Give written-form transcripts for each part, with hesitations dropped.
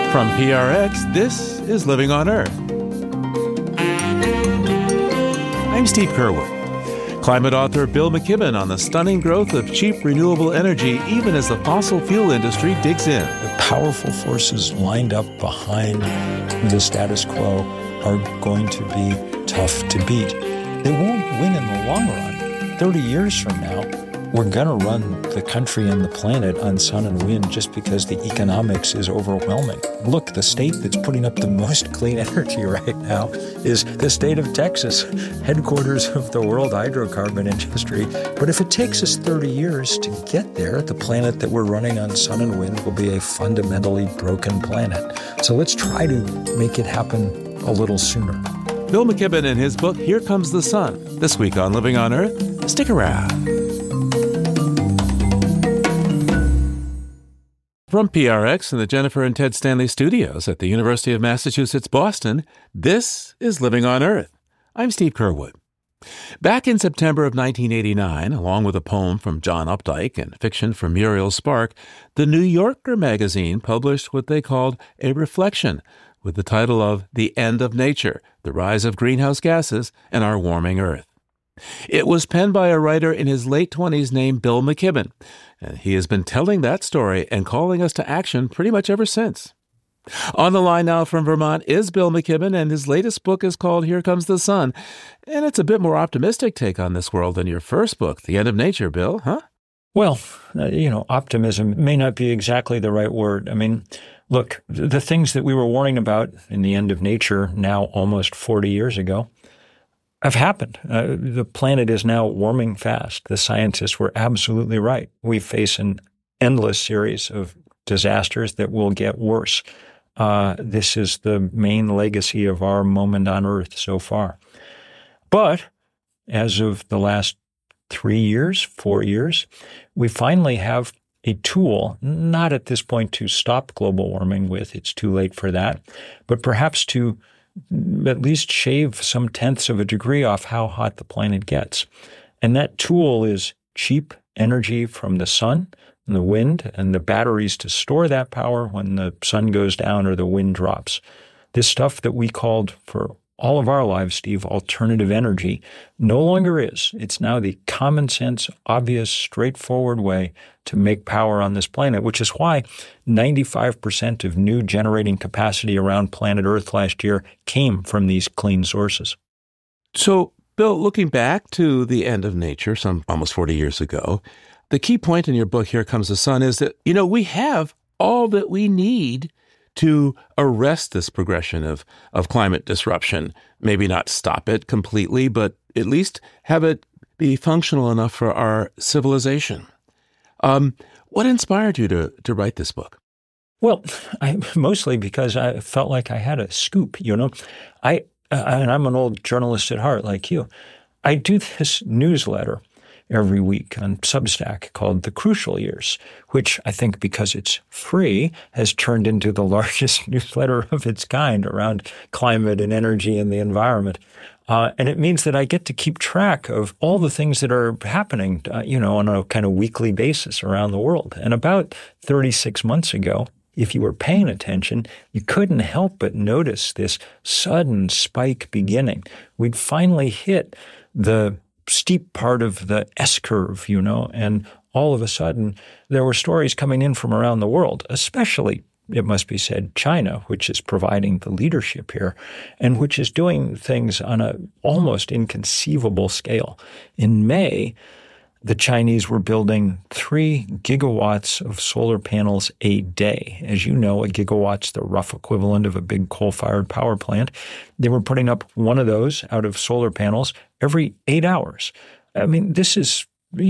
From PRX, this is Living on Earth. I'm Steve Curwood. Climate author Bill McKibben on the stunning growth of cheap renewable energy even as the fossil fuel industry digs in. The powerful forces lined up behind the status quo are going to be tough to beat. They won't win in the long run. 30 years from now, we're going to run the country and the planet on sun and wind just because the economics is overwhelming. Look, the state that's putting up the most clean energy right now is the state of Texas, headquarters of the world hydrocarbon industry. But if it takes us 30 years to get there, the planet that we're running on sun and wind will be a fundamentally broken planet. So let's try to make it happen a little sooner. Bill McKibben in his book, Here Comes the Sun. This week on Living on Earth, stick around. From PRX and the Jennifer and Ted Stanley studios at the University of Massachusetts, Boston, this is Living on Earth. I'm Steve Curwood. Back in September of 1989, along with a poem from John Updike and fiction from Muriel Spark, the New Yorker magazine published what they called a reflection with the title of The End of Nature, The Rise of Greenhouse Gases and Our Warming Earth. It was penned by a writer in his late 20s named Bill McKibben, and he has been telling that story and calling us to action pretty much ever since. On the line now from Vermont is Bill McKibben, and his latest book is called Here Comes the Sun, and it's a bit more optimistic take on this world than your first book, The End of Nature, Bill, huh? Well, optimism may not be exactly the right word. I mean, look, the things that we were warning about in The End of Nature now almost 40 years ago have happened. The planet is now warming fast. The scientists were absolutely right. We face an endless series of disasters that will get worse. This is the main legacy of our moment on Earth so far. But as of the last 4 years, we finally have a tool, not at this point to stop global warming with, it's too late for that, but perhaps to at least shave some tenths of a degree off how hot the planet gets. And that tool is cheap energy from the sun and the wind and the batteries to store that power when the sun goes down or the wind drops. This stuff that we called for all of our lives, Steve, alternative energy, no longer is. It's now the common sense, obvious, straightforward way to make power on this planet, which is why 95% of new generating capacity around planet Earth last year came from these clean sources. So, Bill, looking back to The End of Nature, some almost 40 years ago, the key point in your book, Here Comes the Sun, is that, we have all that we need to arrest this progression of climate disruption. Maybe not stop it completely, but at least have it be functional enough for our civilization. What inspired you to write this book? Well, mostly because I felt like I had a scoop, and I'm an old journalist at heart like you. I do this newsletter every week on Substack called The Crucial Years, which I think because it's free has turned into the largest newsletter of its kind around climate and energy and the environment. And it means that I get to keep track of all the things that are happening, on a kind of weekly basis around the world. And about 36 months ago, if you were paying attention, you couldn't help but notice this sudden spike beginning. We'd finally hit the steep part of the S-curve, and all of a sudden there were stories coming in from around the world, especially, it must be said, China, which is providing the leadership here and which is doing things on an almost inconceivable scale. In May, the Chinese were building 3 gigawatts of solar panels a day. As you know, a gigawatt's the rough equivalent of a big coal-fired power plant. They were putting up one of those out of solar panels every 8 hours. I mean, this is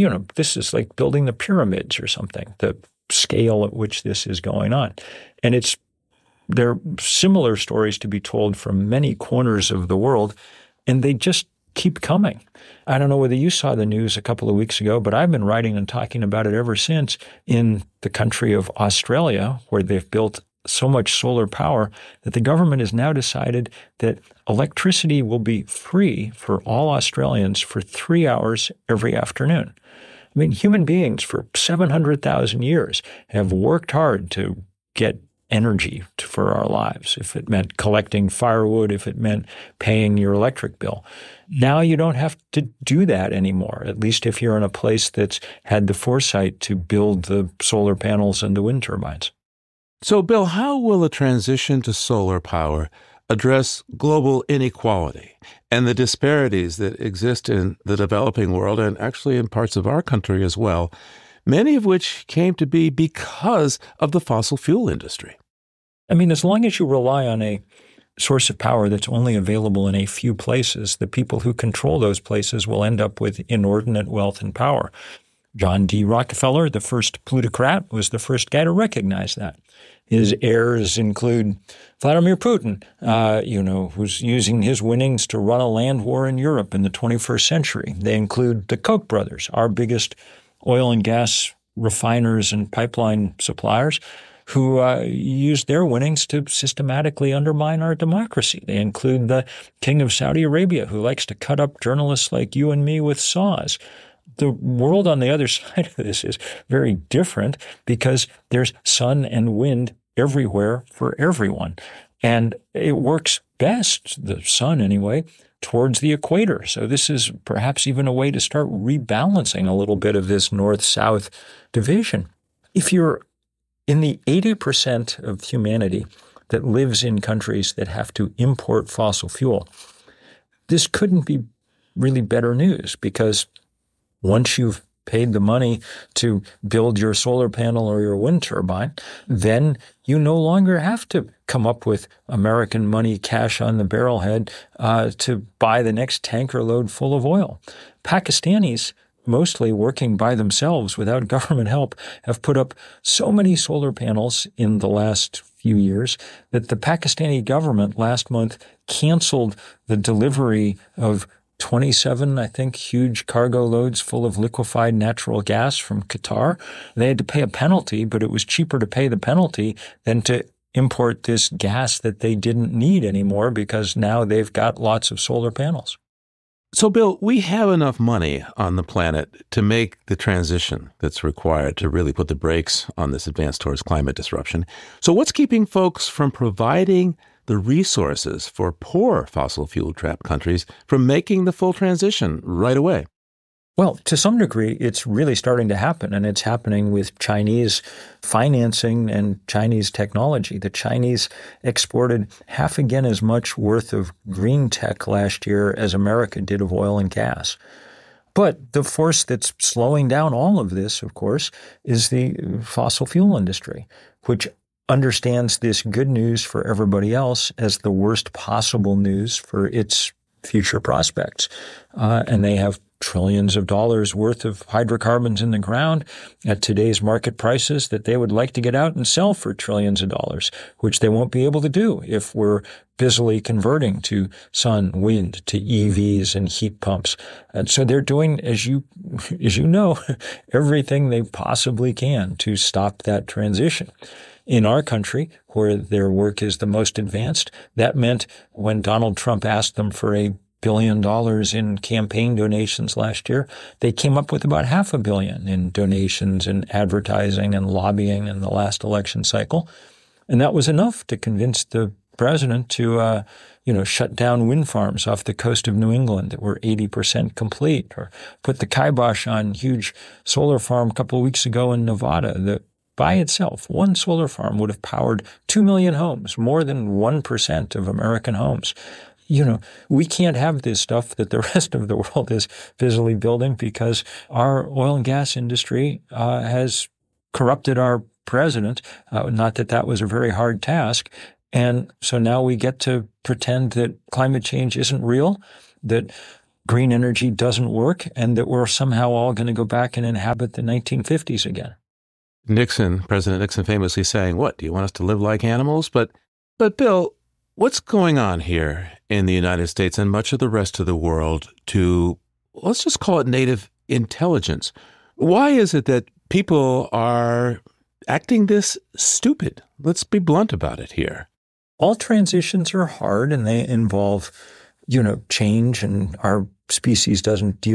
like building the pyramids or something, the scale at which this is going on. And there are similar stories to be told from many corners of the world, and they just keep coming. I don't know whether you saw the news a couple of weeks ago, but I've been writing and talking about it ever since in the country of Australia, where they've built so much solar power that the government has now decided that electricity will be free for all Australians for 3 hours every afternoon. I mean, human beings for 700,000 years have worked hard to get energy for our lives, if it meant collecting firewood, if it meant paying your electric bill. Now you don't have to do that anymore, at least if you're in a place that's had the foresight to build the solar panels and the wind turbines. So, Bill, how will a transition to solar power address global inequality and the disparities that exist in the developing world and actually in parts of our country as well, many of which came to be because of the fossil fuel industry? I mean, as long as you rely on a source of power that's only available in a few places, the people who control those places will end up with inordinate wealth and power. John D. Rockefeller, the first plutocrat, was the first guy to recognize that. His heirs include Vladimir Putin, who's using his winnings to run a land war in Europe in the 21st century. They include the Koch brothers, our biggest oil and gas refiners and pipeline suppliers, who used their winnings to systematically undermine our democracy. They include the King of Saudi Arabia, who likes to cut up journalists like you and me with saws. The world on the other side of this is very different because there's sun and wind everywhere for everyone. And it works best, the sun anyway, towards the equator. So this is perhaps even a way to start rebalancing a little bit of this north-south division. If you're in the 80% of humanity that lives in countries that have to import fossil fuel, this couldn't be really better news, because once you've paid the money to build your solar panel or your wind turbine, then you no longer have to come up with American money, cash on the barrelhead, to buy the next tanker load full of oil. Pakistanis, mostly working by themselves without government help, have put up so many solar panels in the last few years that the Pakistani government last month canceled the delivery of 27, I think, huge cargo loads full of liquefied natural gas from Qatar. They had to pay a penalty, but it was cheaper to pay the penalty than to import this gas that they didn't need anymore because now they've got lots of solar panels. So, Bill, we have enough money on the planet to make the transition that's required to really put the brakes on this advance towards climate disruption. So what's keeping folks from providing the resources for poor fossil fuel-trapped countries from making the full transition right away? Well, to some degree, it's really starting to happen, and it's happening with Chinese financing and Chinese technology. The Chinese exported half again as much worth of green tech last year as America did of oil and gas. But the force that's slowing down all of this, of course, is the fossil fuel industry, which understands this good news for everybody else as the worst possible news for its future prospects. And they have trillions of dollars worth of hydrocarbons in the ground at today's market prices that they would like to get out and sell for trillions of dollars, which they won't be able to do if we're busily converting to sun, wind, to EVs and heat pumps. And so they're doing, as you know, everything they possibly can to stop that transition. In our country, where their work is the most advanced, that meant when Donald Trump asked them for $1 billion in campaign donations last year, they came up with about $500 million in donations and advertising and lobbying in the last election cycle. And that was enough to convince the president to, shut down wind farms off the coast of New England that were 80% complete, or put the kibosh on huge solar farm a couple of weeks ago in Nevada that by itself, one solar farm would have powered 2 million homes, more than 1% of American homes. We can't have this stuff that the rest of the world is busily building because our oil and gas industry has corrupted our president. Not that that was a very hard task. And so now we get to pretend that climate change isn't real, that green energy doesn't work, and that we're somehow all going to go back and inhabit the 1950s again. President Nixon famously saying, "What, do you want us to live like animals?" But Bill, what's going on here in the United States and much of the rest of the world to, let's just call it native intelligence? Why is it that people are acting this stupid? Let's be blunt about it here. All transitions are hard and they involve, change, and our species doesn't deal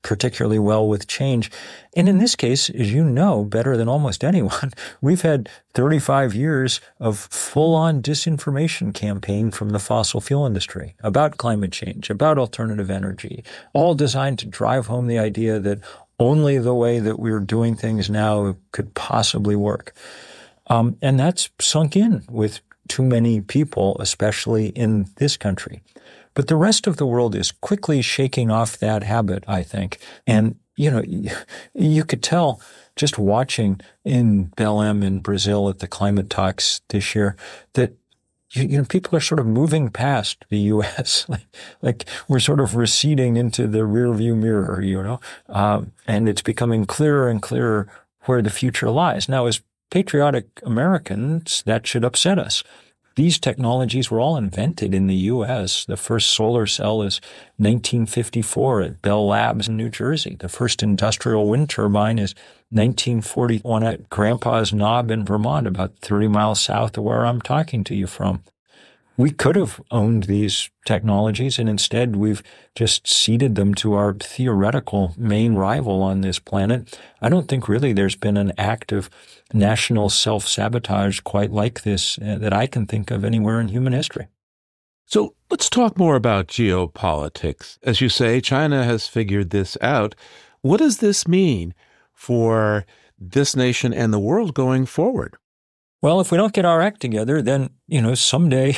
particularly well with change. And in this case, as you know better than almost anyone, we've had 35 years of full-on disinformation campaign from the fossil fuel industry about climate change, about alternative energy, all designed to drive home the idea that only the way that we're doing things now could possibly work. And that's sunk in with too many people, especially in this country. But the rest of the world is quickly shaking off that habit, I think. And, you could tell just watching in Belém in Brazil at the climate talks this year that, people are sort of moving past the U.S. like we're sort of receding into the rearview mirror, and it's becoming clearer and clearer where the future lies. Now, as patriotic Americans, that should upset us. These technologies were all invented in the U.S. The first solar cell is 1954 at Bell Labs in New Jersey. The first industrial wind turbine is 1941 at Grandpa's Knob in Vermont, about 30 miles south of where I'm talking to you from. We could have owned these technologies, and instead we've just ceded them to our theoretical main rival on this planet. I don't think really there's been an act of national self-sabotage quite like this that I can think of anywhere in human history. So let's talk more about geopolitics. As you say, China has figured this out. What does this mean for this nation and the world going forward? Well, if we don't get our act together, then, someday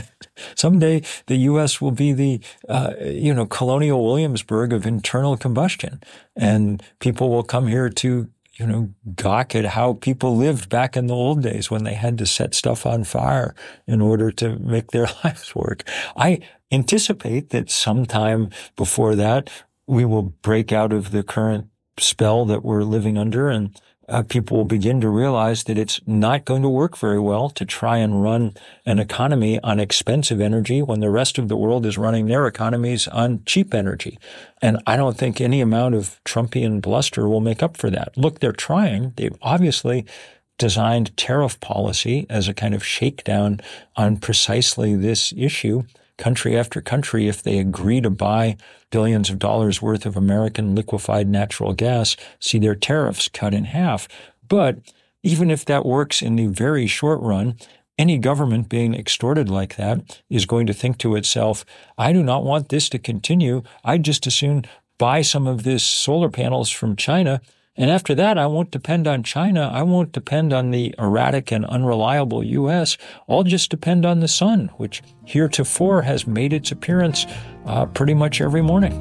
the U.S. will be the, colonial Williamsburg of internal combustion. And people will come here to, gawk at how people lived back in the old days when they had to set stuff on fire in order to make their lives work. I anticipate that sometime before that, we will break out of the current spell that we're living under, and people will begin to realize that it's not going to work very well to try and run an economy on expensive energy when the rest of the world is running their economies on cheap energy. And I don't think any amount of Trumpian bluster will make up for that. Look, they're trying. They've obviously designed tariff policy as a kind of shakedown on precisely this issue. Country after country, if they agree to buy billions of dollars worth of American liquefied natural gas, see their tariffs cut in half. But even if that works in the very short run, any government being extorted like that is going to think to itself, I do not want this to continue. I'd just as soon buy some of this solar panels from China. And after that, I won't depend on China. I won't depend on the erratic and unreliable U.S. I'll just depend on the sun, which heretofore has made its appearance pretty much every morning.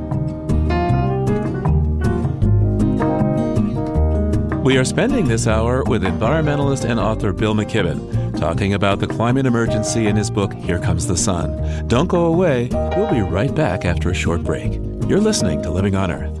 We are spending this hour with environmentalist and author Bill McKibben, talking about the climate emergency in his book, Here Comes the Sun. Don't go away. We'll be right back after a short break. You're listening to Living on Earth.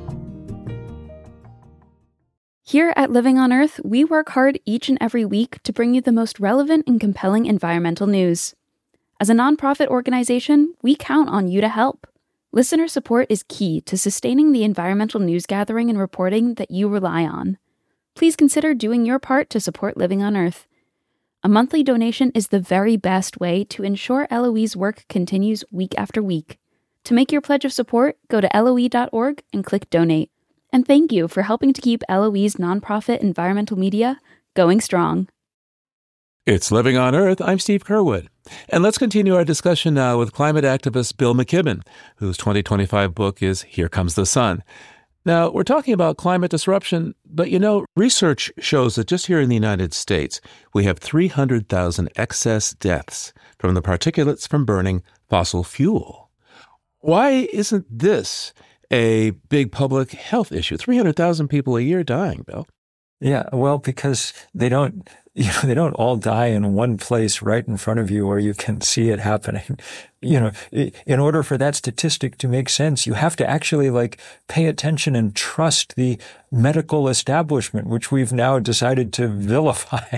Here at Living on Earth, we work hard each and every week to bring you the most relevant and compelling environmental news. As a nonprofit organization, we count on you to help. Listener support is key to sustaining the environmental news gathering and reporting that you rely on. Please consider doing your part to support Living on Earth. A monthly donation is the very best way to ensure LOE's work continues week after week. To make your pledge of support, go to LOE.org and click Donate. And thank you for helping to keep LOE's nonprofit environmental media going strong. It's Living on Earth. I'm Steve Curwood. And let's continue our discussion now with climate activist Bill McKibben, whose 2025 book is Here Comes the Sun. Now, we're talking about climate disruption, but research shows that just here in the United States, we have 300,000 excess deaths from the particulates from burning fossil fuel. Why isn't this a big public health issue? 300,000 people a year dying, Bill. Yeah, well, because they don't all die in one place right in front of you where you can see it happening. In order for that statistic to make sense, you have to actually pay attention and trust the medical establishment, which we've now decided to vilify,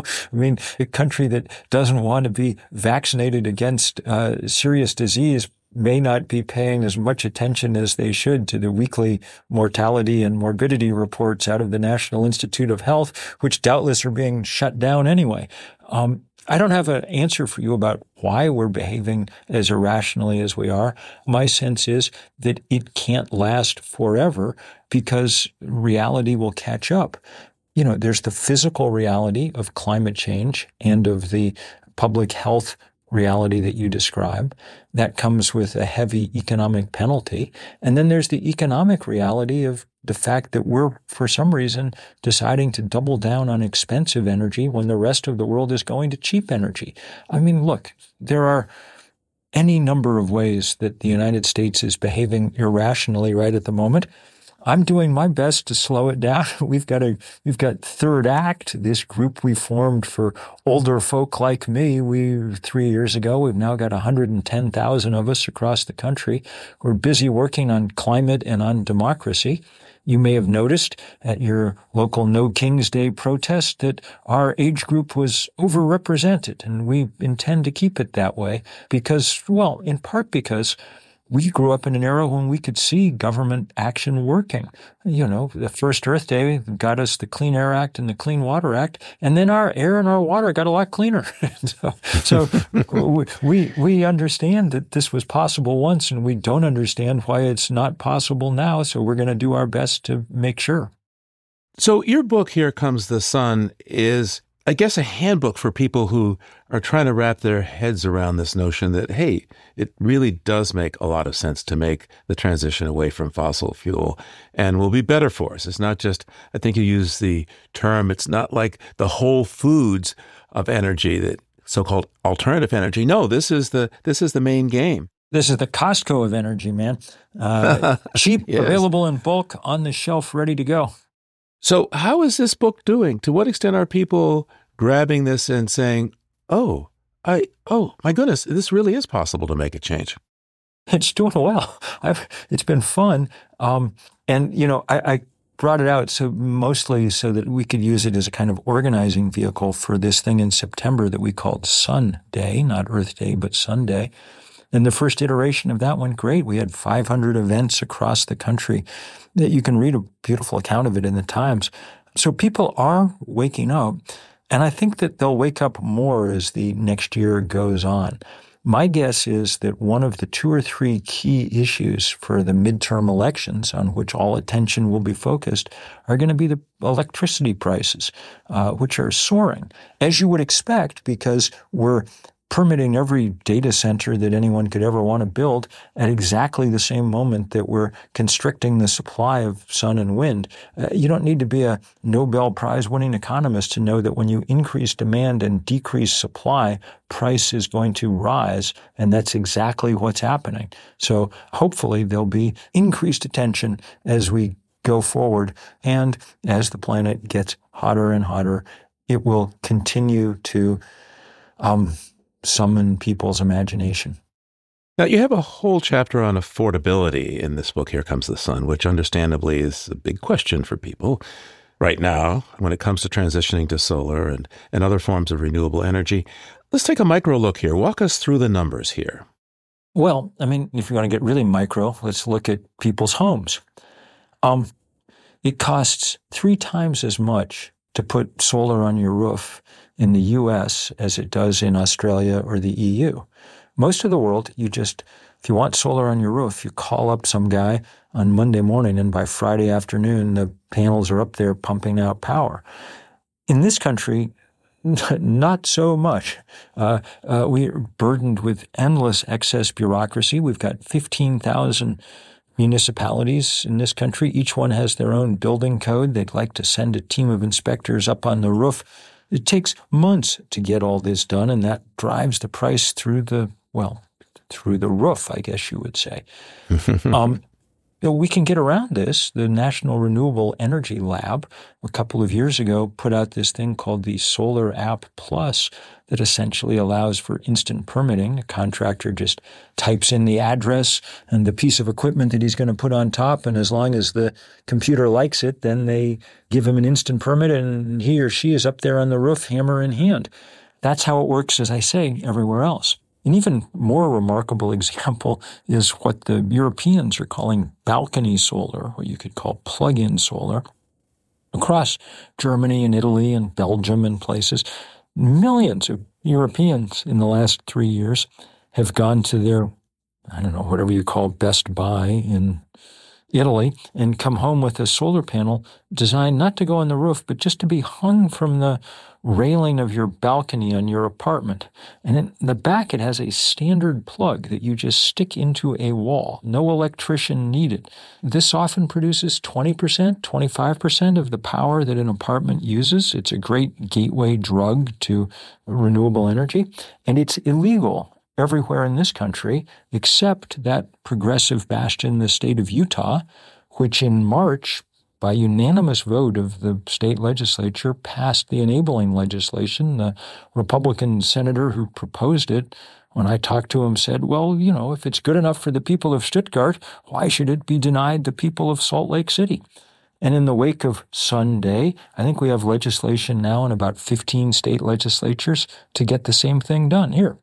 a country that doesn't want to be vaccinated against serious disease may not be paying as much attention as they should to the weekly mortality and morbidity reports out of the National Institute of Health, which doubtless are being shut down anyway. I don't have an answer for you about why we're behaving as irrationally as we are. My sense is that it can't last forever because reality will catch up. There's the physical reality of climate change and of the public health reality that you describe. That comes with a heavy economic penalty. And then there's the economic reality of the fact that we're, for some reason, deciding to double down on expensive energy when the rest of the world is going to cheap energy. I mean, look, there are any number of ways that the United States is behaving irrationally right at the moment. I'm doing my best to slow it down. We've got Third Act, this group we formed for older folk like me. 3 years ago, we've now got 110,000 of us across the country. We're busy working on climate and on democracy. You may have noticed at your local No King's Day protest that our age group was overrepresented, and we intend to keep it that way because, well, in part because we grew up in an era when we could see government action working. The first Earth Day got us the Clean Air Act and the Clean Water Act, and then our air and our water got a lot cleaner. so we understand that this was possible once, and we don't understand why it's not possible now, so we're going to do our best to make sure. So your book, Here Comes the Sun, is, I guess, a handbook for people who are trying to wrap their heads around this notion that, hey, it really does make a lot of sense to make the transition away from fossil fuel and will be better for us. It's not just, I think you use the term, it's not like the Whole Foods of energy, that so-called alternative energy. No, this is the main game. This is the Costco of energy, man. Cheap, yes. Available in bulk, on the shelf, ready to go. So how is this book doing? To what extent are people grabbing this and saying, oh, my goodness, this really is possible to make a change? It's doing well. It's been fun. I brought it out mostly so that we could use it as a kind of organizing vehicle for this thing in September that we called Sun Day, not Earth Day, but Sun Day. And the first iteration of that went great. We had 500 events across the country that you can read a beautiful account of it in the Times. So people are waking up, and I think that they'll wake up more as the next year goes on. My guess is that one of the 2 or 3 key issues for the midterm elections on which all attention will be focused are going to be the electricity prices, which are soaring, as you would expect, because we're permitting every data center that anyone could ever want to build at exactly the same moment that we're constricting the supply of sun and wind. You don't need to be a Nobel Prize-winning economist to know that when you increase demand and decrease supply, price is going to rise, and that's exactly what's happening. So hopefully there'll be increased attention as we go forward, and as the planet gets hotter and hotter, it will continue to summon people's imagination. Now, you have a whole chapter on affordability in this book, Here Comes the Sun, which understandably is a big question for people right now when it comes to transitioning to solar and other forms of renewable energy. Let's take a micro look here. Walk us through the numbers here. Well, I mean, if you want to get really micro, let's look at people's homes. It costs 3 times as much to put solar on your roof in the U.S. as it does in Australia or the EU. Most of the world, if you want solar on your roof, you call up some guy on Monday morning, and by Friday afternoon, the panels are up there pumping out power. In this country, not so much. We're burdened with endless excess bureaucracy. We've got 15,000 municipalities in this country. Each one has their own building code. They'd like to send a team of inspectors up on the roof. It takes months to get all this done, and that drives the price through the roof, I guess you would say. We can get around this. The National Renewable Energy Lab, a couple of years ago, put out this thing called the Solar App Plus that essentially allows for instant permitting. A contractor just types in the address and the piece of equipment that he's going to put on top, and as long as the computer likes it, then they give him an instant permit, and he or she is up there on the roof, hammer in hand. That's how it works, as I say, everywhere else. An even more remarkable example is what the Europeans are calling balcony solar, what you could call plug-in solar. Across Germany and Italy and Belgium and places, millions of Europeans in the last 3 years have gone to their, whatever you call Best Buy in Italy and come home with a solar panel designed not to go on the roof, but just to be hung from the railing of your balcony on your apartment. And in the back, it has a standard plug that you just stick into a wall. No electrician needed. This often produces 20%, 25% of the power that an apartment uses. It's a great gateway drug to renewable energy, and it's illegal everywhere in this country except that progressive bastion, the state of Utah, which in March, by unanimous vote of the state legislature, passed the enabling legislation. The Republican senator who proposed it, when I talked to him, said, well, if it's good enough for the people of Stuttgart, why should it be denied the people of Salt Lake City? And in the wake of Sunday, I think we have legislation now in about 15 state legislatures to get the same thing done here.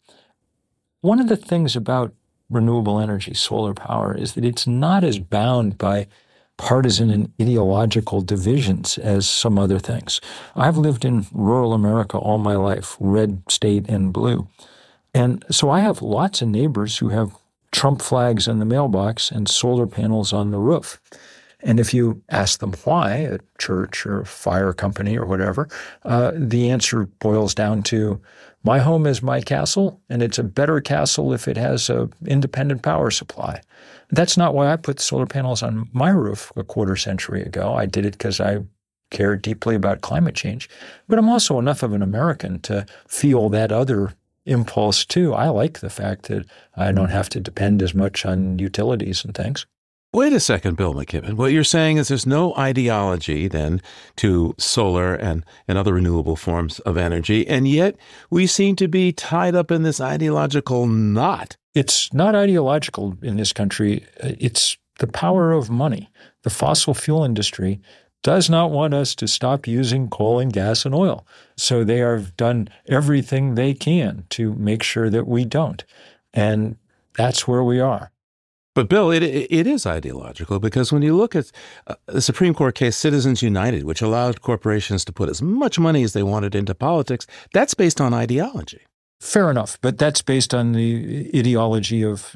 One of the things about renewable energy, solar power, is that it's not as bound by partisan and ideological divisions as some other things. I've lived in rural America all my life, red state and blue. And so I have lots of neighbors who have Trump flags in the mailbox and solar panels on the roof. And if you ask them why, a church or a fire company or whatever, the answer boils down to, my home is my castle, and it's a better castle if it has an independent power supply. That's not why I put solar panels on my roof a quarter century ago. I did it because I care deeply about climate change. But I'm also enough of an American to feel that other impulse too. I like the fact that I don't have to depend as much on utilities and things. Wait a second, Bill McKibben. What you're saying is there's no ideology then to solar and other renewable forms of energy, and yet we seem to be tied up in this ideological knot. It's not ideological in this country. It's the power of money. The fossil fuel industry does not want us to stop using coal and gas and oil. So they have done everything they can to make sure that we don't. And that's where we are. But, Bill, it is ideological because when you look at the Supreme Court case Citizens United, which allowed corporations to put as much money as they wanted into politics, that's based on ideology. Fair enough, but that's based on the ideology of,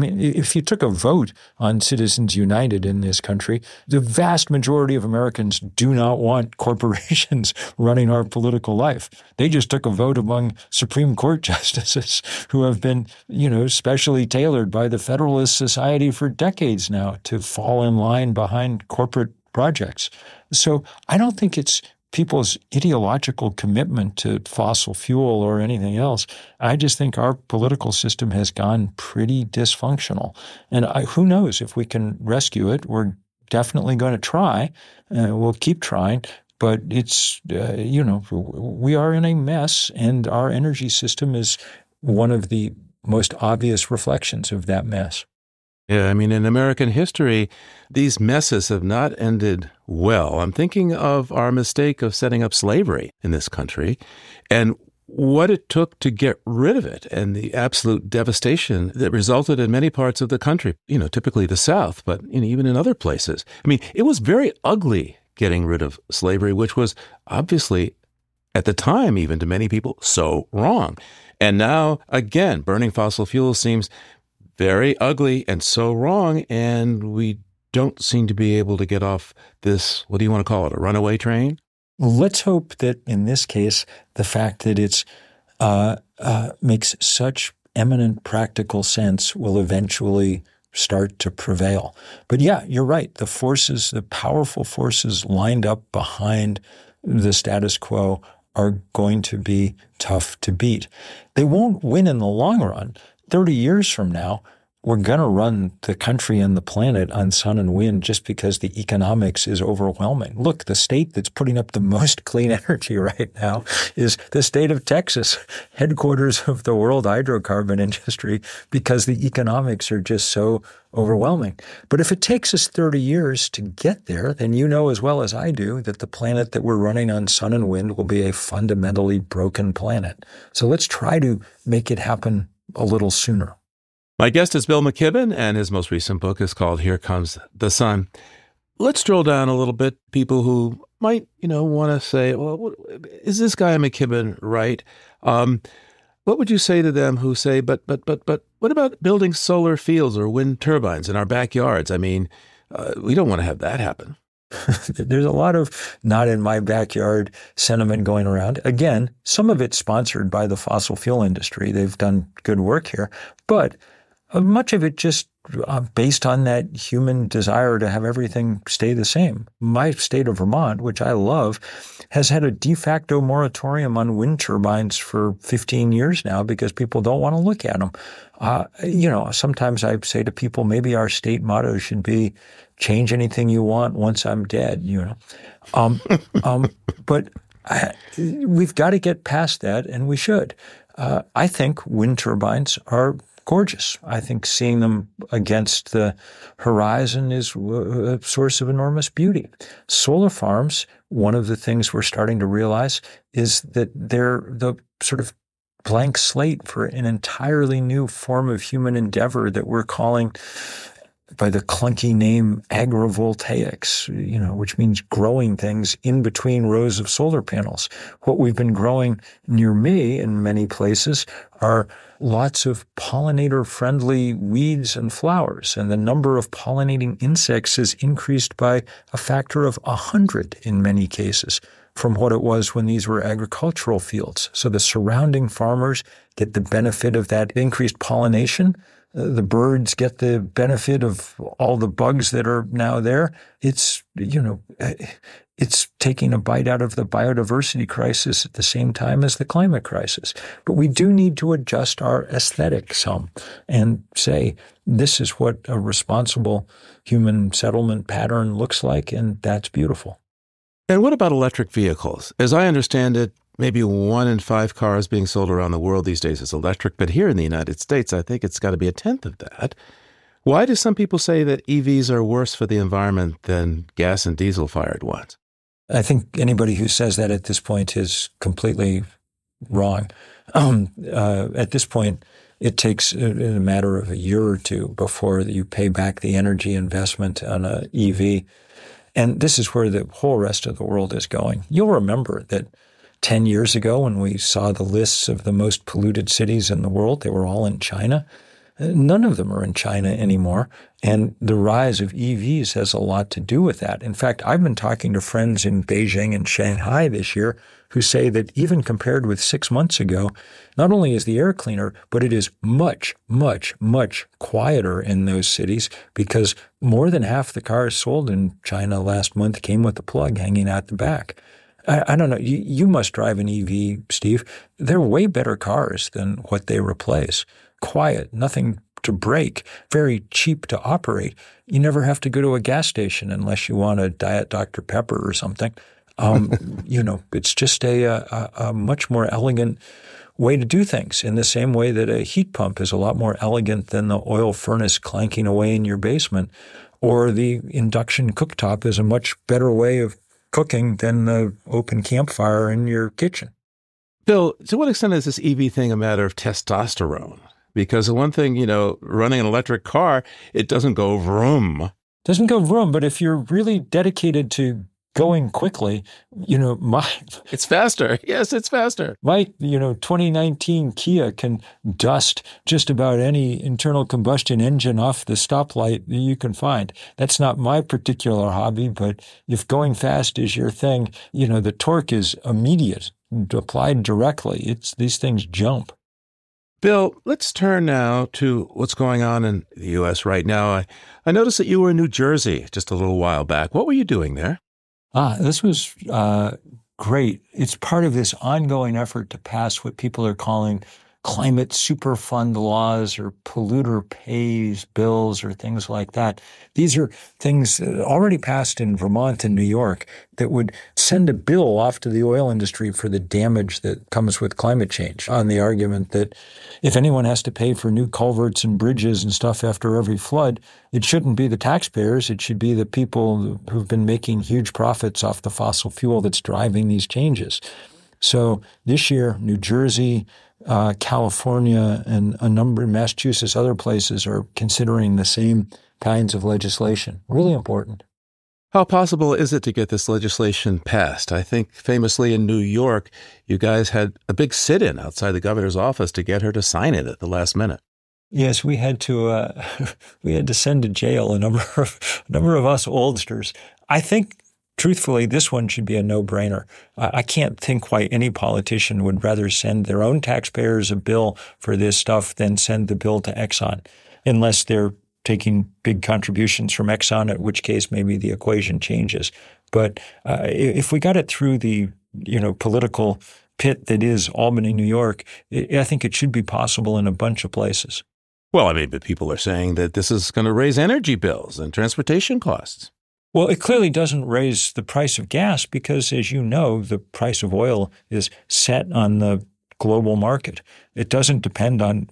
if you took a vote on Citizens United in this country, the vast majority of Americans do not want corporations running our political life. They just took a vote among Supreme Court justices who have been, specially tailored by the Federalist Society for decades now to fall in line behind corporate projects. So I don't think it's people's ideological commitment to fossil fuel or anything else. I just think our political system has gone pretty dysfunctional. And who knows if we can rescue it? We're definitely going to try. We'll keep trying. But it's, we are in a mess, and our energy system is one of the most obvious reflections of that mess. Yeah, in American history, these messes have not ended well. I'm thinking of our mistake of setting up slavery in this country and what it took to get rid of it and the absolute devastation that resulted in many parts of the country, typically the South, but even in other places. It was very ugly getting rid of slavery, which was obviously, at the time, even to many people, so wrong. And now, again, burning fossil fuels seems very ugly and so wrong, and we don't seem to be able to get off this, what do you want to call it, a runaway train? Let's hope that in this case, the fact that it's makes such eminent practical sense will eventually start to prevail. But yeah, you're right. The powerful forces lined up behind the status quo are going to be tough to beat. They won't win in the long run. 30 years from now, we're going to run the country and the planet on sun and wind just because the economics is overwhelming. Look, the state that's putting up the most clean energy right now is the state of Texas, headquarters of the world hydrocarbon industry, because the economics are just so overwhelming. But if it takes us 30 years to get there, then you know as well as I do that the planet that we're running on sun and wind will be a fundamentally broken planet. So let's try to make it happen a little sooner. My guest is Bill McKibben, and his most recent book is called Here Comes the Sun. Let's drill down a little bit. People who might, want to say, well, is this guy McKibben right? What would you say to them who say, but what about building solar fields or wind turbines in our backyards? I mean, we don't want to have that happen. There's a lot of not in my backyard sentiment going around. Again, some of it's sponsored by the fossil fuel industry. They've done good work here, but much of it just based on that human desire to have everything stay the same. My state of Vermont, which I love, has had a de facto moratorium on wind turbines for 15 years now because people don't want to look at them. Sometimes I say to people, maybe our state motto should be change anything you want once I'm dead, But we've got to get past that, and we should. I think wind turbines are gorgeous. I think seeing them against the horizon is a source of enormous beauty. Solar farms, one of the things we're starting to realize is that they're the sort of blank slate for an entirely new form of human endeavor that we're calling by the clunky name agrivoltaics, which means growing things in between rows of solar panels. What we've been growing near me in many places are lots of pollinator-friendly weeds and flowers, and the number of pollinating insects has increased by a factor of 100 in many cases from what it was when these were agricultural fields. So the surrounding farmers get the benefit of that increased pollination. The birds get the benefit of all the bugs that are now there. It's taking a bite out of the biodiversity crisis at the same time as the climate crisis. But we do need to adjust our aesthetic some and say, this is what a responsible human settlement pattern looks like, and that's beautiful. And what about electric vehicles? As I understand it, maybe 1 in 5 cars being sold around the world these days is electric, but here in the United States, I think it's got to be 1/10 of that. Why do some people say that EVs are worse for the environment than gas and diesel-fired ones? I think anybody who says that at this point is completely wrong. At this point, it takes a matter of a year or two before you pay back the energy investment on an EV. And this is where the whole rest of the world is going. You'll remember that 10 years ago when we saw the lists of the most polluted cities in the world, they were all in China. None of them are in China anymore. And the rise of EVs has a lot to do with that. In fact, I've been talking to friends in Beijing and Shanghai this year who say that even compared with 6 months ago, not only is the air cleaner, but it is much, much, much quieter in those cities because more than half the cars sold in China last month came with the plug hanging out the back. I don't know. You must drive an EV, Steve. They're way better cars than what they replace. Quiet, nothing to break, very cheap to operate. You never have to go to a gas station unless you want a Diet Dr. Pepper or something. It's just a much more elegant way to do things in the same way that a heat pump is a lot more elegant than the oil furnace clanking away in your basement, or the induction cooktop is a much better way of cooking than the open campfire in your kitchen. Bill, to what extent is this EV thing a matter of testosterone? Because the one thing, running an electric car, it doesn't go vroom. Doesn't go vroom, but if you're really dedicated to going quickly, It's faster. Yes, it's faster. My 2019 Kia can dust just about any internal combustion engine off the stoplight that you can find. That's not my particular hobby, but if going fast is your thing, the torque is immediate, applied directly. These things jump. Bill, let's turn now to what's going on in the U.S. right now. I noticed that you were in New Jersey just a little while back. What were you doing there? This was great. It's part of this ongoing effort to pass what people are calling climate superfund laws or polluter pays bills or things like that. These are things already passed in Vermont and New York that would send a bill off to the oil industry for the damage that comes with climate change, on the argument that if anyone has to pay for new culverts and bridges and stuff after every flood, it shouldn't be the taxpayers. It should be the people who've been making huge profits off the fossil fuel that's driving these changes. So this year, New Jersey, California and a number of Massachusetts, other places are considering the same kinds of legislation. Really important. How possible is it to get this legislation passed? I think famously in New York, you guys had a big sit-in outside the governor's office to get her to sign it at the last minute. Yes, we had to send to jail a number of us oldsters. I think, truthfully, this one should be a no-brainer. I can't think why any politician would rather send their own taxpayers a bill for this stuff than send the bill to Exxon, unless they're taking big contributions from Exxon, at which case maybe the equation changes. But if we got it through the political pit that is Albany, New York, I think it should be possible in a bunch of places. Well, I mean, but people are saying that this is going to raise energy bills and transportation costs. Well, it clearly doesn't raise the price of gas because, as you know, the price of oil is set on the global market. It doesn't depend on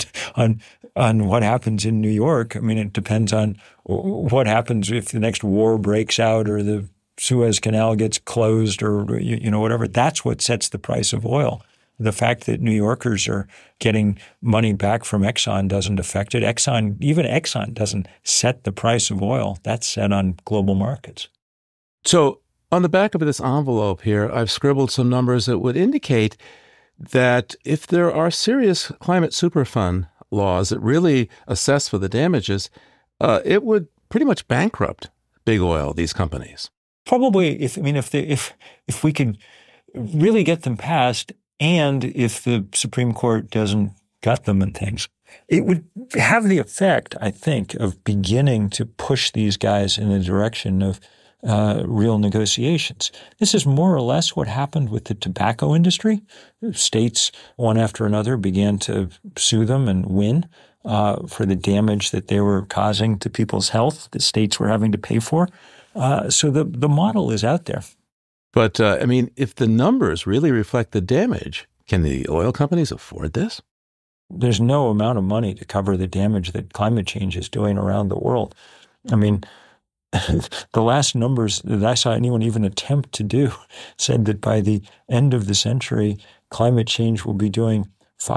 what happens in New York. I mean, it depends on what happens if the next war breaks out or the Suez Canal gets closed or whatever. That's what sets the price of oil. The fact that New Yorkers are getting money back from Exxon doesn't affect it. Even Exxon doesn't set the price of oil. That's set on global markets. So on the back of this envelope here, I've scribbled some numbers that would indicate that if there are serious climate superfund laws that really assess for the damages, it would pretty much bankrupt big oil, these companies. Probably, if we could really get them passed, and if the Supreme Court doesn't gut them and things, it would have the effect, I think, of beginning to push these guys in the direction of real negotiations. This is more or less what happened with the tobacco industry. States, one after another, began to sue them and win for the damage that they were causing to people's health that states were having to pay for. So the model is out there. But, if the numbers really reflect the damage, can the oil companies afford this? There's no amount of money to cover the damage that climate change is doing around the world. I mean, the last numbers that I saw anyone even attempt to do said that by the end of the century, climate change will be doing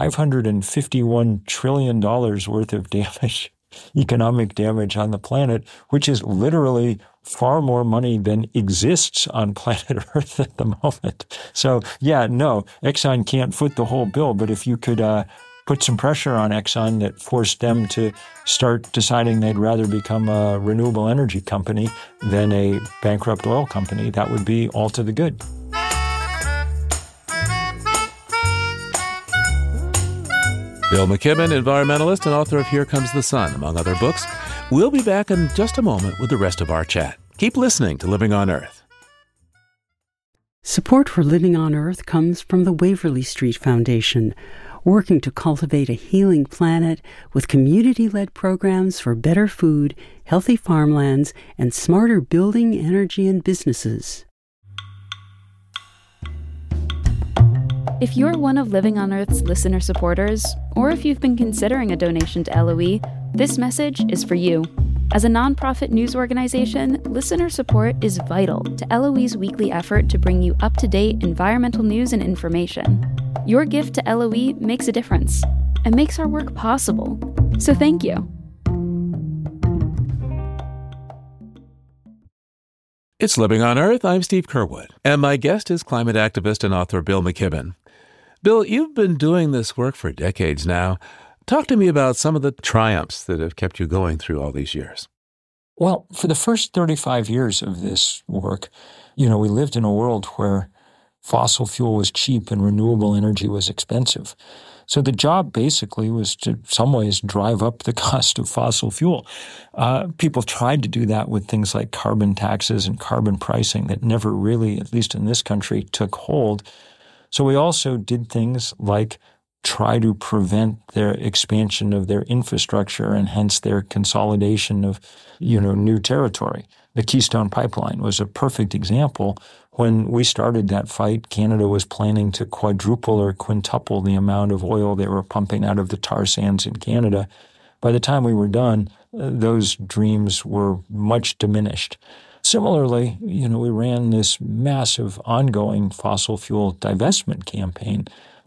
$551 trillion worth of damage, economic damage on the planet, which is literally far more money than exists on planet Earth at the moment. So, Exxon can't foot the whole bill, but if you could put some pressure on Exxon that forced them to start deciding they'd rather become a renewable energy company than a bankrupt oil company, that would be all to the good. Bill McKibben, environmentalist and author of Here Comes the Sun, among other books. We'll be back in just a moment with the rest of our chat. Keep listening to Living on Earth. Support for Living on Earth comes from the Waverly Street Foundation, working to cultivate a healing planet with community-led programs for better food, healthy farmlands, and smarter building, energy, and businesses. If you're one of Living on Earth's listener supporters, or if you've been considering a donation to LOE, this message is for you. As a nonprofit news organization, listener support is vital to LOE's weekly effort to bring you up-to-date environmental news and information. Your gift to LOE makes a difference and makes our work possible. So thank you. It's Living on Earth. I'm Steve Curwood, and my guest is climate activist and author Bill McKibben. Bill, you've been doing this work for decades now. Talk to me about some of the triumphs that have kept you going through all these years. Well, for the first 35 years of this work, we lived in a world where fossil fuel was cheap and renewable energy was expensive. So the job basically was to, in some ways, drive up the cost of fossil fuel. People tried to do that with things like carbon taxes and carbon pricing that never really, at least in this country, took hold. So we also did things like try to prevent their expansion of their infrastructure and hence their consolidation of, new territory. The Keystone Pipeline was a perfect example. When we started that fight, Canada was planning to quadruple or quintuple the amount of oil they were pumping out of the tar sands in Canada. By the time we were done, those dreams were much diminished. Similarly, we ran this massive ongoing fossil fuel divestment campaign.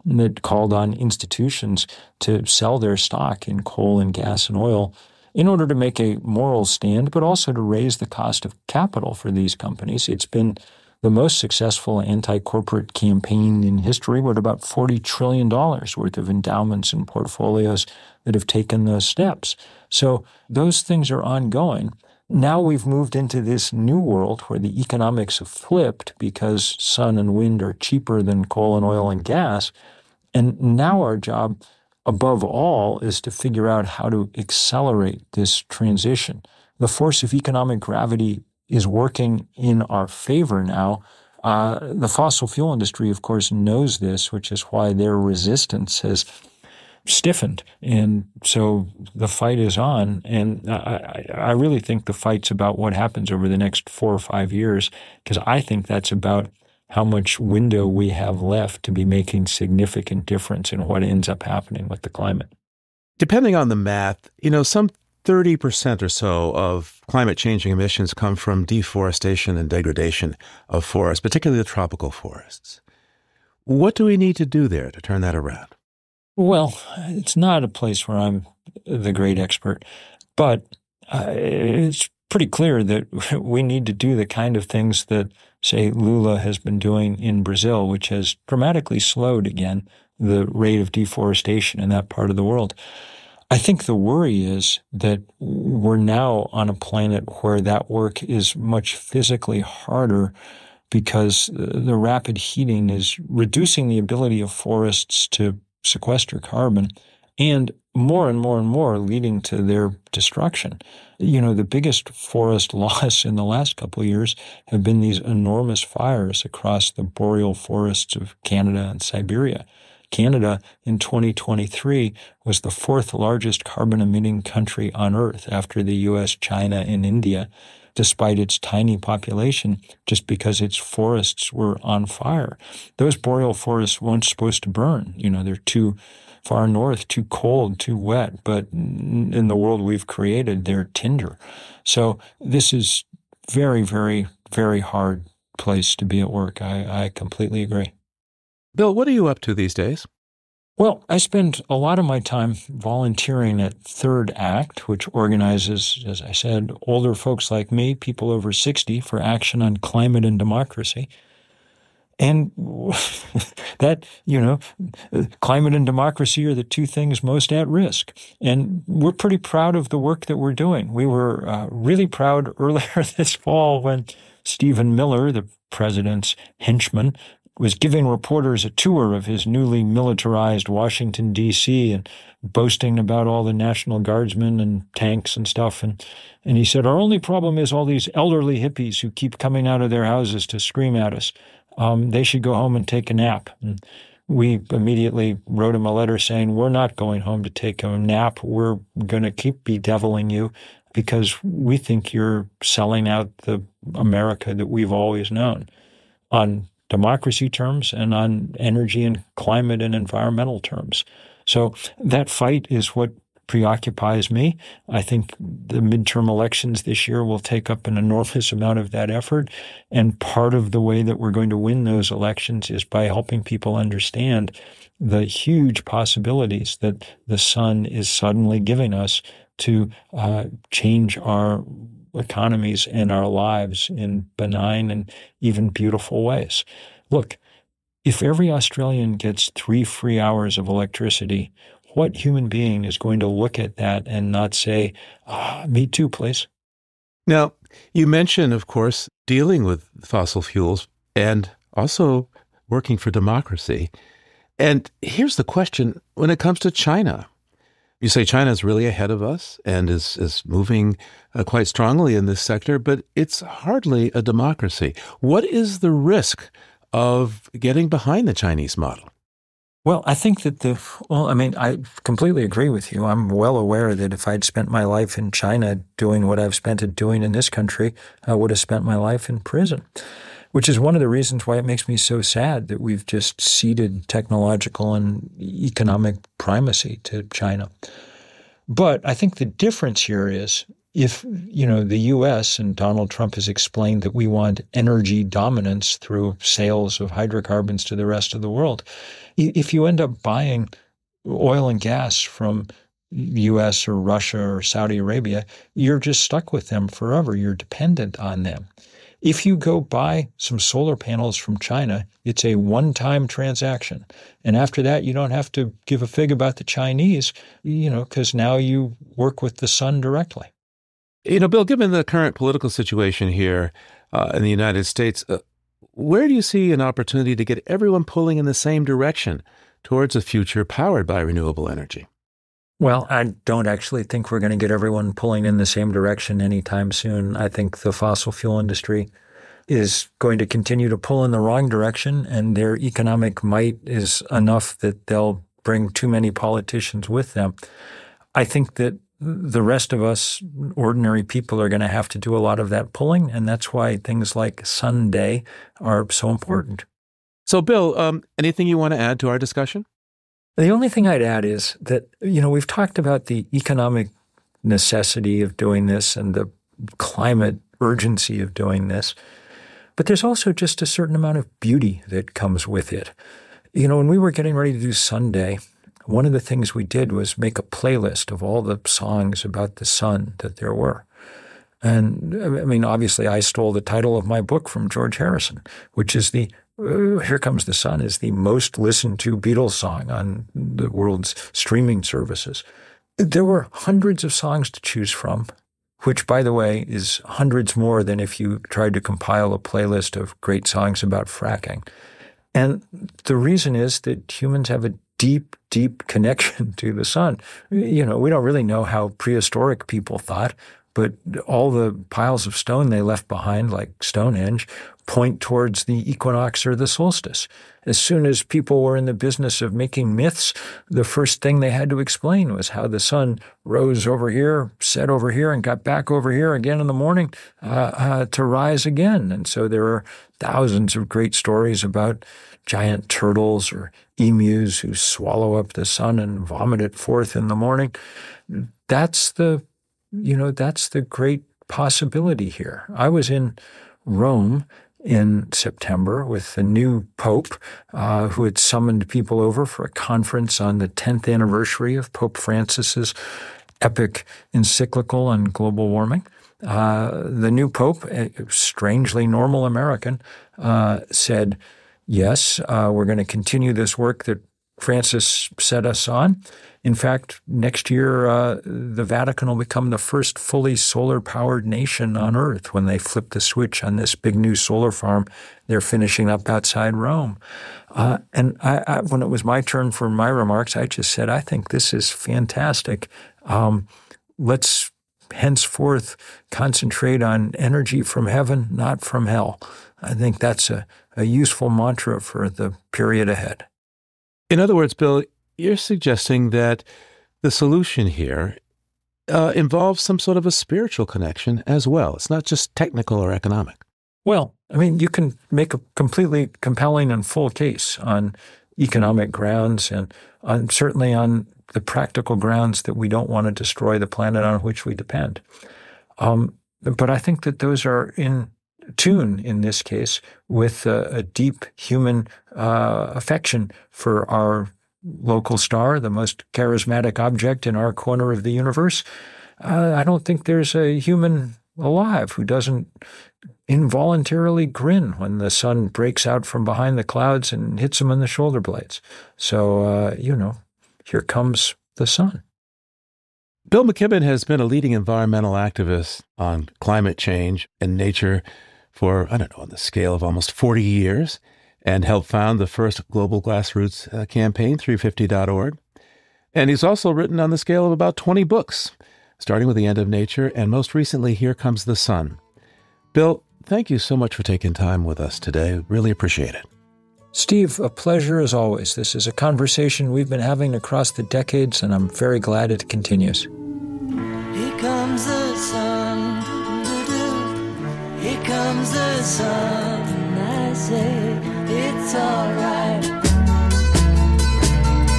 that called on institutions to sell their stock in coal and gas and oil in order to make a moral stand, but also to raise the cost of capital for these companies. It's been the most successful anti-corporate campaign in history, with about $40 trillion worth of endowments and portfolios that have taken those steps. So those things are ongoing. Now we've moved into this new world where the economics have flipped because sun and wind are cheaper than coal and oil and gas. And now our job, above all, is to figure out how to accelerate this transition. The force of economic gravity is working in our favor now. The fossil fuel industry, of course, knows this, which is why their resistance has stiffened. And so the fight is on. And I really think the fight's about what happens over the next 4 or 5 years, because I think that's about how much window we have left to be making significant difference in what ends up happening with the climate. Depending on the math, some 30% or so of climate changing emissions come from deforestation and degradation of forests, particularly the tropical forests. What do we need to do there to turn that around? Well, it's not a place where I'm the great expert, but it's pretty clear that we need to do the kind of things that, say, Lula has been doing in Brazil, which has dramatically slowed again the rate of deforestation in that part of the world. I think the worry is that we're now on a planet where that work is much physically harder because the rapid heating is reducing the ability of forests to sequester carbon, and more leading to their destruction. The biggest forest loss in the last couple of years have been these enormous fires across the boreal forests of Canada and Siberia. Canada in 2023 was the 4th largest carbon-emitting country on Earth after the U.S., China, and India, despite its tiny population, just because its forests were on fire. Those boreal forests weren't supposed to burn. They're too far north, too cold, too wet, but in the world we've created, they're tinder. So this is very, very, very hard place to be at work. I completely agree. Bill, what are you up to these days? Well, I spend a lot of my time volunteering at Third Act, which organizes, as I said, older folks like me, people over 60, for action on climate and democracy. And that, climate and democracy are the two things most at risk. And we're pretty proud of the work that we're doing. We were really proud earlier this fall when Stephen Miller, the president's henchman, was giving reporters a tour of his newly militarized Washington, D.C., and boasting about all the National Guardsmen and tanks and stuff. And he said, our only problem is all these elderly hippies who keep coming out of their houses to scream at us. They should go home and take a nap. And we immediately wrote him a letter saying, we're not going home to take a nap. We're going to keep bedeviling you because we think you're selling out the America that we've always known on democracy terms and on energy and climate and environmental terms. So that fight is what preoccupies me. I think the midterm elections this year will take up an enormous amount of that effort. And part of the way that we're going to win those elections is by helping people understand the huge possibilities that the sun is suddenly giving us to change our economies and our lives in benign and even beautiful ways. Look, if every Australian gets 3 free hours of electricity, what human being is going to look at that and not say, me too, please? Now, you mentioned, of course, dealing with fossil fuels and also working for democracy. And here's the question when it comes to China. You say China is really ahead of us and is moving quite strongly in this sector, but it's hardly a democracy. What is the risk of getting behind the Chinese model? Well, I think that I completely agree with you. I'm well aware that if I'd spent my life in China doing what I've spent it doing in this country, I would have spent my life in prison, which is one of the reasons why it makes me so sad that we've just ceded technological and economic primacy to China. But I think the difference here is if, the U.S. and Donald Trump has explained that we want energy dominance through sales of hydrocarbons to the rest of the world, if you end up buying oil and gas from U.S. or Russia or Saudi Arabia, you're just stuck with them forever. You're dependent on them. If you go buy some solar panels from China, it's a one-time transaction. And after that, you don't have to give a fig about the Chinese, because now you work with the sun directly. Bill, given the current political situation here in the United States, where do you see an opportunity to get everyone pulling in the same direction towards a future powered by renewable energy? Well, I don't actually think we're going to get everyone pulling in the same direction anytime soon. I think the fossil fuel industry is going to continue to pull in the wrong direction, and their economic might is enough that they'll bring too many politicians with them. I think that the rest of us, ordinary people, are going to have to do a lot of that pulling, and that's why things like Sunday are so important. So, Bill, anything you want to add to our discussion? The only thing I'd add is that, we've talked about the economic necessity of doing this and the climate urgency of doing this, but there's also just a certain amount of beauty that comes with it. When we were getting ready to do Sunday, one of the things we did was make a playlist of all the songs about the sun that there were. And obviously I stole the title of my book from George Harrison, which is Here Comes the Sun is the most listened to Beatles song on the world's streaming services. There were hundreds of songs to choose from, which, by the way, is hundreds more than if you tried to compile a playlist of great songs about fracking. And the reason is that humans have a deep, deep connection to the sun. We don't really know how prehistoric people thought, but all the piles of stone they left behind, like Stonehenge, point towards the equinox or the solstice. As soon as people were in the business of making myths, the first thing they had to explain was how the sun rose over here, set over here, and got back over here again in the morning to rise again. And so there are thousands of great stories about giant turtles or emus who swallow up the sun and vomit it forth in the morning. That's the great possibility here. I was in Rome in September with the new Pope who had summoned people over for a conference on the 10th anniversary of Pope Francis's epic encyclical on global warming. The new Pope, a strangely normal American, said, yes, we're going to continue this work that Francis set us on. In fact, next year, the Vatican will become the first fully solar-powered nation on Earth when they flip the switch on this big new solar farm they're finishing up outside Rome. And I, when it was my turn for my remarks, I just said, I think this is fantastic. Let's henceforth concentrate on energy from heaven, not from hell. I think that's a useful mantra for the period ahead. In other words, Bill, you're suggesting that the solution here involves some sort of a spiritual connection as well. It's not just technical or economic. Well, you can make a completely compelling and full case on economic grounds and certainly on the practical grounds that we don't want to destroy the planet on which we depend. But I think that those are in tune in this case with a deep human affection for our local star, the most charismatic object in our corner of the universe. I don't think there's a human alive who doesn't involuntarily grin when the sun breaks out from behind the clouds and hits him in the shoulder blades. So, here comes the sun. Bill McKibben has been a leading environmental activist on climate change and nature for, on the scale of almost 40 years, and helped found the first global grassroots campaign, 350.org. And he's also written on the scale of about 20 books, starting with The End of Nature, and most recently, Here Comes the Sun. Bill, thank you so much for taking time with us today. Really appreciate it. Steve, a pleasure as always. This is a conversation we've been having across the decades, and I'm very glad it continues. Here comes the sun, doo-doo-doo. Here comes the sun, and I say it's all right.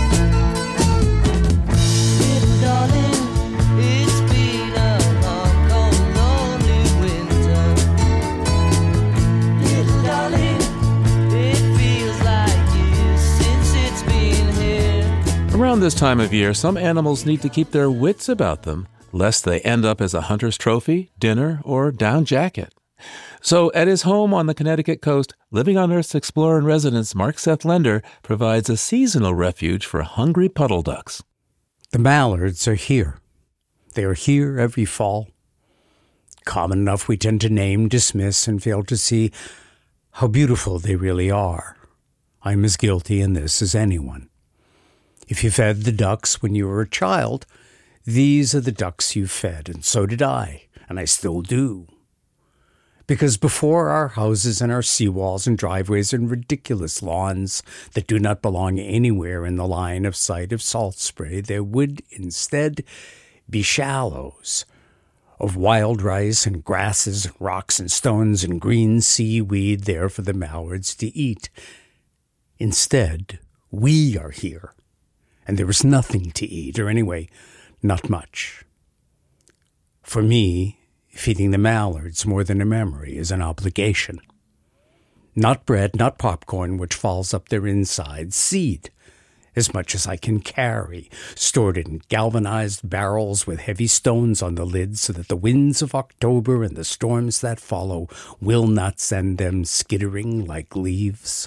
Little darling, it's been a long, Around this time of year, some animals need to keep their wits about them, lest they end up as a hunter's trophy, dinner, or down jacket. So at his home on the Connecticut coast, Living on Earth's explorer-in-residence Mark Seth Lender provides a seasonal refuge for hungry puddle ducks. The mallards are here. They are here every fall. Common enough we tend to name, dismiss, and fail to see how beautiful they really are. I'm as guilty in this as anyone. If you fed the ducks when you were a child, these are the ducks you fed, and so did I, and I still do. Because before our houses and our seawalls and driveways and ridiculous lawns that do not belong anywhere in the line of sight of salt spray, there would instead be shallows of wild rice and grasses and rocks and stones and green seaweed there for the mallards to eat. Instead, we are here, and there is nothing to eat, or anyway, not much. For me, feeding the mallards more than a memory is an obligation. Not bread, not popcorn, which falls up their insides, seed, as much as I can carry, stored in galvanized barrels with heavy stones on the lids so that the winds of October and the storms that follow will not send them skittering like leaves.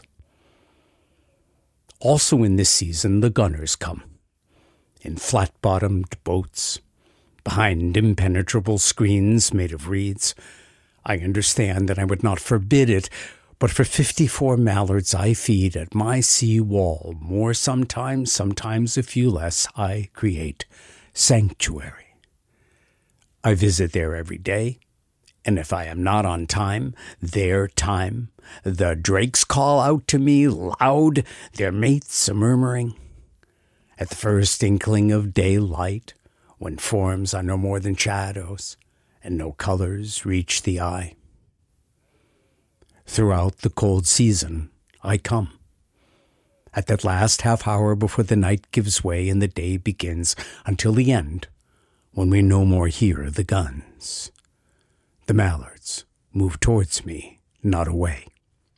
Also in this season, the gunners come, in flat-bottomed boats, behind impenetrable screens made of reeds. I understand that I would not forbid it, but for 54 mallards I feed at my sea wall, more sometimes a few less, I create sanctuary. I visit there every day, and if I am not on time, their time, the drakes call out to me loud, their mates a-murmuring. At the first inkling of daylight, when forms are no more than shadows, and no colors reach the eye. Throughout the cold season, I come. At that last half hour before the night gives way and the day begins, until the end, when we no more hear the guns. The mallards move towards me, not away.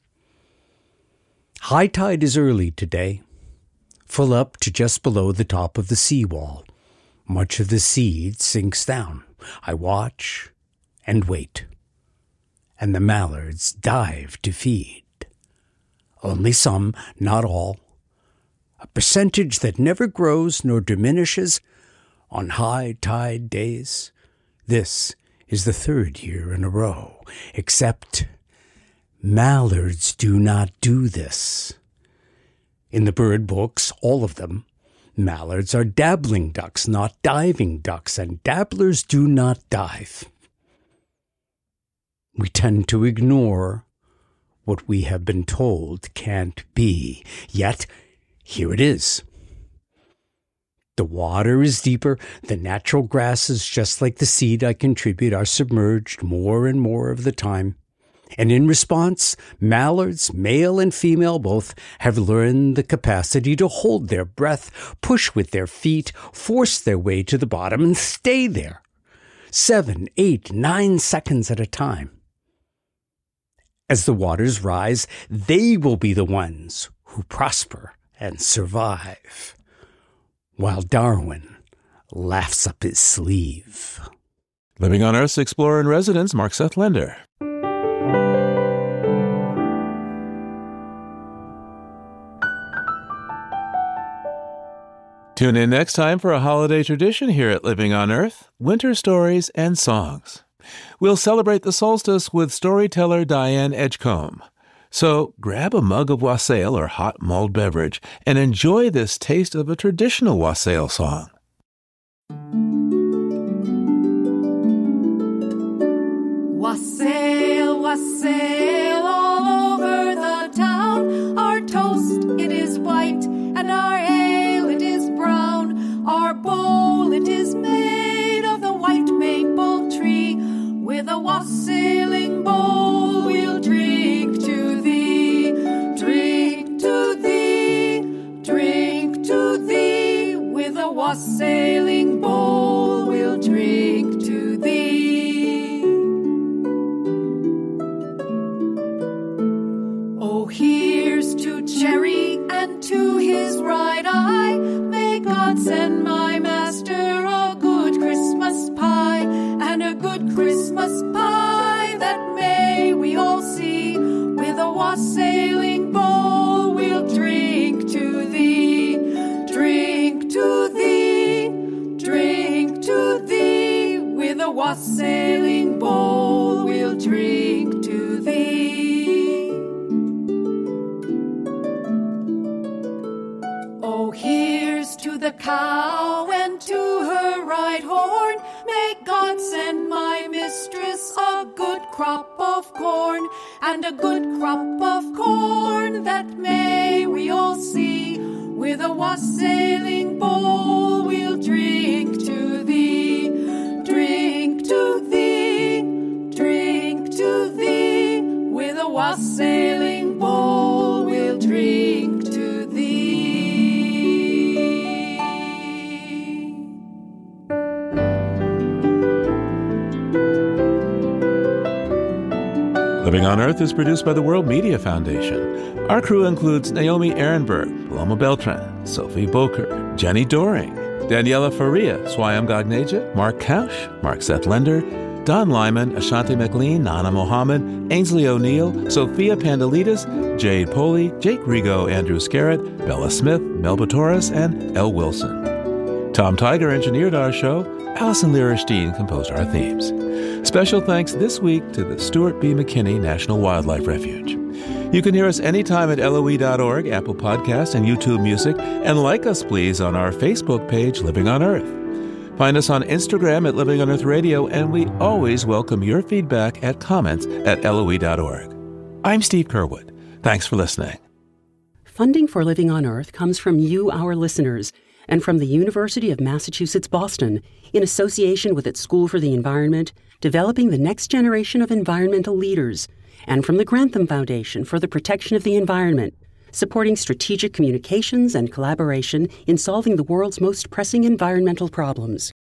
High tide is early today, full up to just below the top of the seawall. Much of the seed sinks down. I watch and wait. And the mallards dive to feed. Only some, not all. A percentage that never grows nor diminishes on high tide days. This is the third year in a row, except mallards do not do this. In the bird books, all of them, mallards are dabbling ducks, not diving ducks, and dabblers do not dive. We tend to ignore what we have been told can't be. Yet, here it is. The water is deeper. The natural grasses, just like the seed I contribute, are submerged more and more of the time. And in response, mallards, male and female both, have learned the capacity to hold their breath, push with their feet, force their way to the bottom, and stay there 7, 8, 9 seconds at a time. As the waters rise, they will be the ones who prosper and survive, while Darwin laughs up his sleeve. Living on Earth's explorer-in-residence, Mark Seth Lender. Tune in next time for a holiday tradition here at Living on Earth, winter stories and songs. We'll celebrate the solstice with storyteller Diane Edgecombe. So grab a mug of wassail or hot mulled beverage and enjoy this taste of a traditional wassail song. Wassail, wassail all over the town. Our toast, it is white, and our ale, it is brown. Our bowl, it is made of the white maple tree. With a wassailing bowl, we'll drink to thee, drink to thee, drink to thee. With a wassailing bowl, we'll drink to thee. Oh, here's to Cherry and to his right eye. May God send my master a good Christmas pie, and a good Christmas pie that may we all see. With a wassailing bowl we'll drink to thee, drink to thee, drink to thee. With a wassailing bowl we'll drink to thee. Oh, here's to the cow and to her right horn. May God send my mistress a good crop of corn, and a good crop of corn that may we all see. With a wassailing bowl we'll drink to thee, drink to thee, drink to thee. With a wassailing bowl we'll drink to thee. Living on Earth is produced by the World Media Foundation. Our crew includes Naomi Ehrenberg, Paloma Beltran, Sophie Boker, Jenny Doring, Daniela Faria, Swayam Gagneja, Mark Kausch, Mark Seth Lender, Don Lyman, Ashanti McLean, Nana Mohammed, Ainsley O'Neill, Sophia Pandelides, Jade Poley, Jake Rigo, Andrew Scarrett, Bella Smith, Melba Torres, and Elle Wilson. Tom Tiger engineered our show. Allison Lierstein composed our themes. Special thanks this week to the Stuart B. McKinney National Wildlife Refuge. You can hear us anytime at LOE.org, Apple Podcasts, and YouTube Music, and like us, please, on our Facebook page, Living on Earth. Find us on Instagram at Living on Earth Radio, and we always welcome your feedback at comments at LOE.org. I'm Steve Curwood. Thanks for listening. Funding for Living on Earth comes from you, our listeners, and from the University of Massachusetts Boston, in association with its School for the Environment, developing the next generation of environmental leaders, and from the Grantham Foundation for the Protection of the Environment, supporting strategic communications and collaboration in solving the world's most pressing environmental problems.